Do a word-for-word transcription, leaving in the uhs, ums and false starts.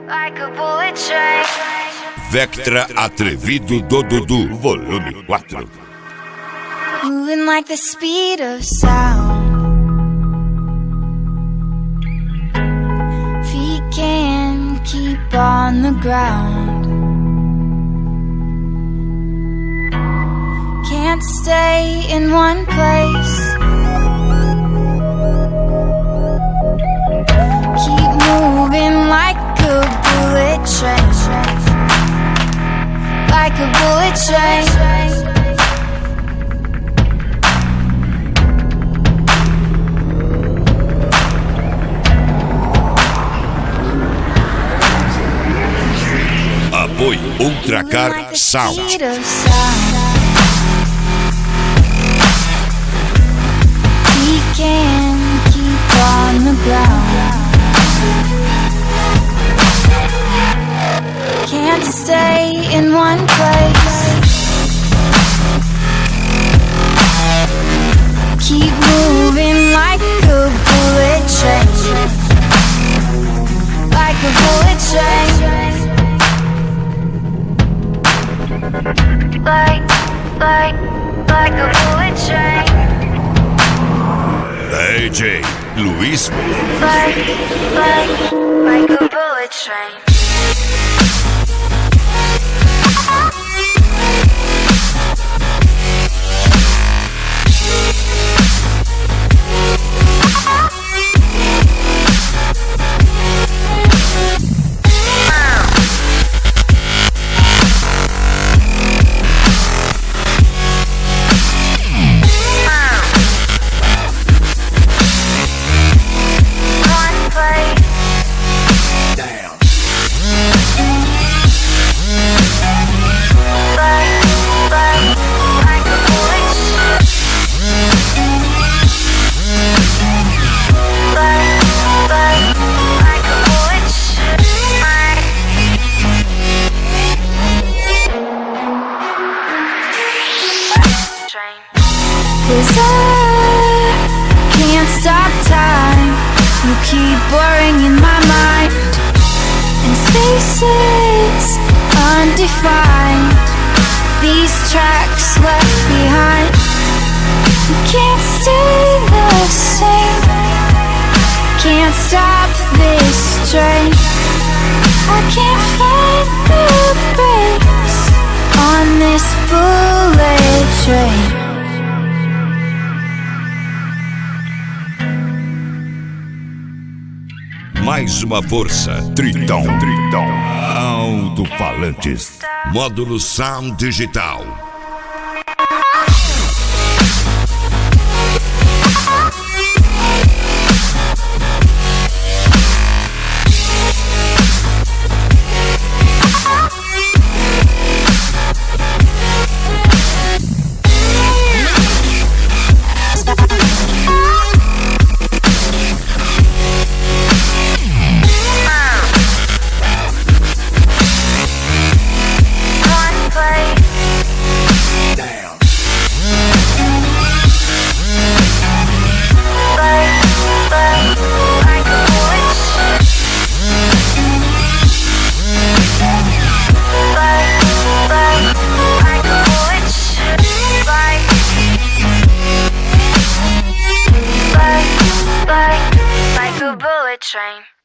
Like a bullet train. Vectra Atrevido do Dudu, volume quatro. Moving like the speed of sound. Feet can't keep on the ground. Can't stay in one place. Keep moving like a bullet train. Like a bullet train. Apoio Ultracar Sound. We can keep on the ground. Can't stay in one place. Keep moving like a bullet train. Like a bullet train. Like, like, like a bullet train. D J Luis. Like, like, like a bullet train. Cause I can't stop time. You keep blurring in my mind. And spaces undefined. These tracks left behind. You can't stay the same. Can't stop this train. I can't find the brakes on this bullet train. Mais uma força, Tritão, Tritão, alto-falantes, módulo Sound Digital. Train.